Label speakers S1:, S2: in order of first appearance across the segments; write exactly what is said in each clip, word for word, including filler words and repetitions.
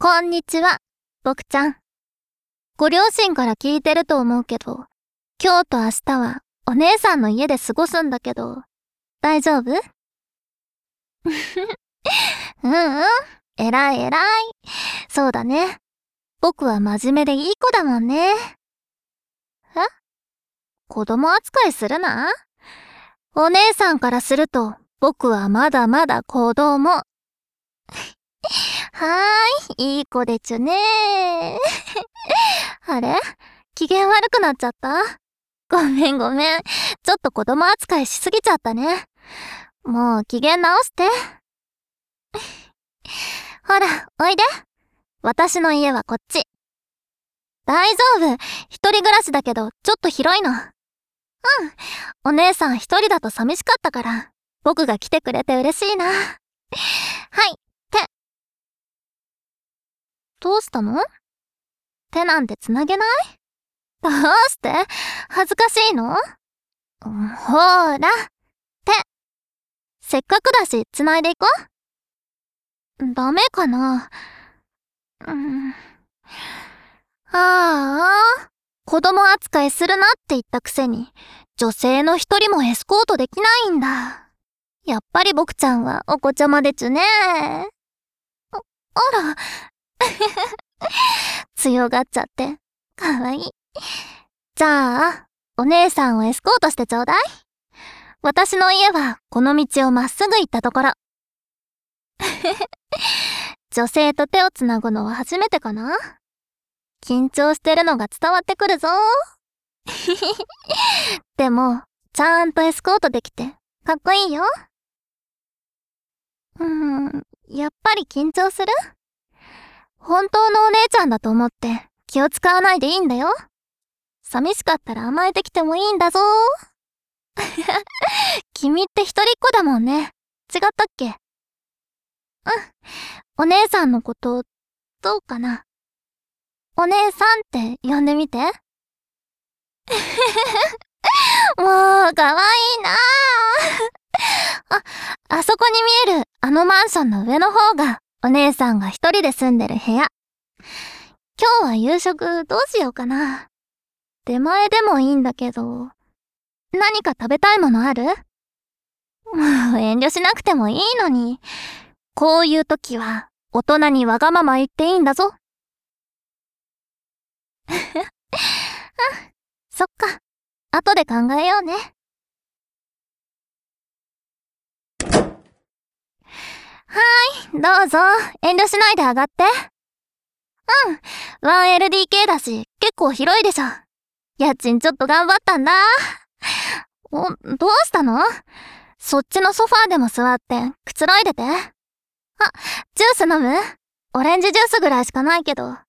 S1: こんにちは、僕ちゃん。ご両親から聞いてると思うけど、今日と明日はお姉さんの家で過ごすんだけど、大丈夫？うんうん、えらいえらい。そうだね。僕は真面目でいい子だもんね。え？子供扱いするな？お姉さんからすると、僕はまだまだ子供。はーい、いい子でちゅねー。あれ？機嫌悪くなっちゃった？ごめんごめん。ちょっと子供扱いしすぎちゃったね。もう機嫌直して。ほら、おいで。私の家はこっち。大丈夫。一人暮らしだけど、ちょっと広いの。うん。お姉さん一人だと寂しかったから、僕が来てくれて嬉しいな。はい、手。どうしたの？手なんてつなげない？どうして？恥ずかしいの？うん、ほーら、手。せっかくだし、つないでいこう。ダメかな？うん。ああ、子供扱いするなって言ったくせに、女性の一人もエスコートできないんだ。やっぱり僕ちゃんはお子ちゃまでちゅね。あ、あら、強がっちゃって、かわいい。じゃあ、お姉さんをエスコートしてちょうだい。私の家はこの道をまっすぐ行ったところ。女性と手をつなぐのは初めてかな？緊張してるのが伝わってくるぞ。でも、ちゃんとエスコートできて、かっこいいよ。うーん、やっぱり緊張する？本当のお姉ちゃんだと思って気を使わないでいいんだよ。寂しかったら甘えてきてもいいんだぞ。君って一人っ子だもんね。違ったっけ？うん。お姉さんのこと、どうかな？お姉さんって呼んでみて。もう、かわいいなあ。あ、あそこに見えるあのマンションの上の方がお姉さんが一人で住んでる部屋。今日は夕食どうしようかな。出前でもいいんだけど、何か食べたいものある？もう遠慮しなくてもいいのに。こういう時は大人にわがまま言っていいんだぞ。うん、そっか。後で考えようね。はーい、どうぞ。遠慮しないで上がって。うん、ワンエルディーケー だし、結構広いでしょ。家賃ちょっと頑張ったんだ。お、どうしたの？そっちのソファーでも座ってくつろいでて。あ、ジュース飲む？オレンジジュースぐらいしかないけど。うん。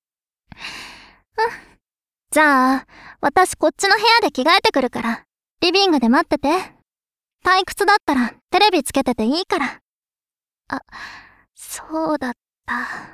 S1: じゃあ、私こっちの部屋で着替えてくるから、リビングで待ってて。退屈だったらテレビつけてていいから。あ、そうだった。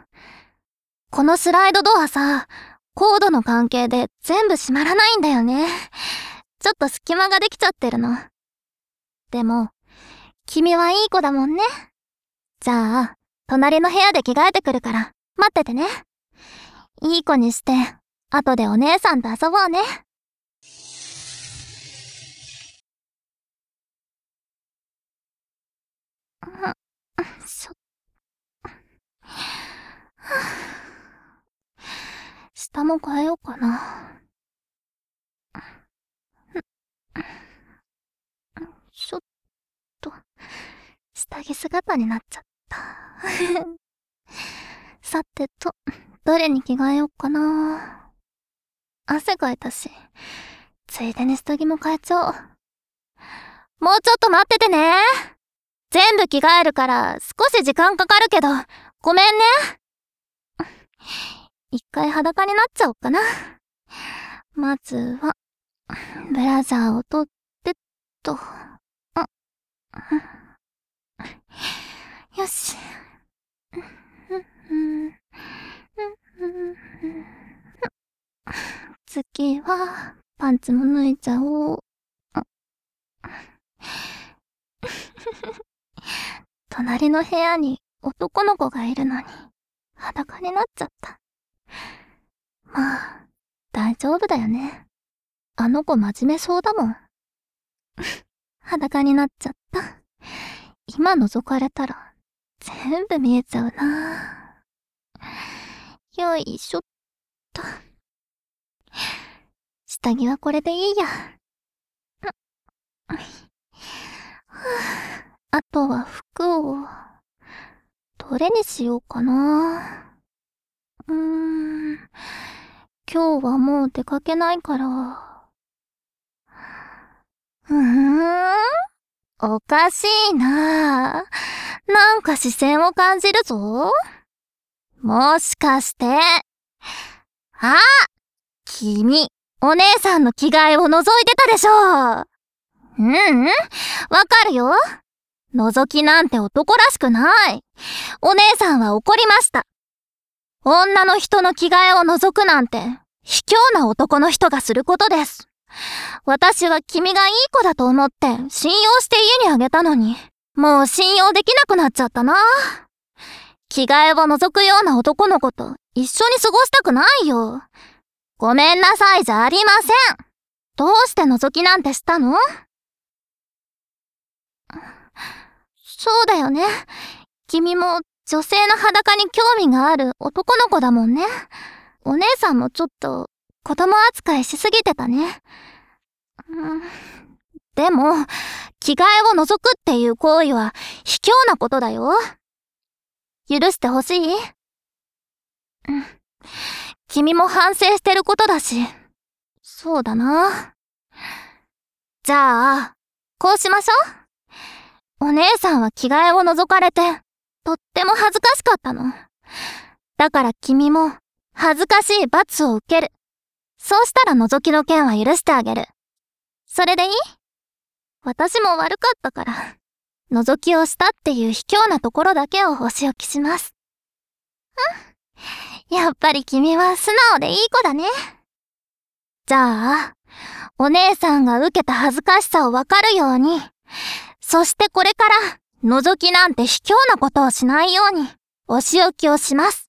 S1: このスライドドアさ、コードの関係で全部閉まらないんだよね。ちょっと隙間ができちゃってるの。でも、君はいい子だもんね。じゃあ、隣の部屋で着替えてくるから、待っててね。いい子にして、後でお姉さんと遊ぼうね。しょ、下も変えようかな。ちょっと、下着姿になっちゃった。さてと、どれに着替えようかな。汗かいたし、ついでに下着も変えちゃおう。もうちょっと待っててね。全部着替えるから少し時間かかるけど、ごめんね。一回裸になっちゃおっかな。まずは、ブラジャーを取ってっと。あ、よし。次は、パンツも脱いじゃおう。隣の部屋に男の子がいるのに、 裸になっちゃった。まあ、大丈夫だよね。あの子真面目そうだもん。裸になっちゃった。今覗かれたら、全部見えちゃうな。よいしょっと。下着はこれでいいや。あとは服を、どれにしようかな。うーん、今日はもう出かけないから。うーん、おかしいな。なんか視線を感じるぞ。もしかして、あ、君、お姉さんの着替えを覗いてたでしょ。うんうん、わかるよ。覗きなんて男らしくない。お姉さんは怒りました。女の人の着替えを覗くなんて、卑怯な男の人がすることです。私は君がいい子だと思って信用して家にあげたのに、もう信用できなくなっちゃったな。着替えを覗くような男の子と一緒に過ごしたくないよ。ごめんなさいじゃありません。どうして覗きなんてしたの？そうだよね。君も女性の裸に興味がある男の子だもんね。お姉さんもちょっと子供扱いしすぎてたね。うん、でも、着替えを覗くっていう行為は卑怯なことだよ。許してほしい？うん。君も反省してることだし。そうだな。じゃあ、こうしましょう。お姉さんは着替えを覗かれて、とっても恥ずかしかったの。だから君も、恥ずかしい罰を受ける。そうしたら覗きの件は許してあげる。それでいい？私も悪かったから、覗きをしたっていう卑怯なところだけをお仕置きします。うん。やっぱり君は素直でいい子だね。じゃあ、お姉さんが受けた恥ずかしさをわかるように、そしてこれから、覗きなんて卑怯なことをしないように、お仕置きをします。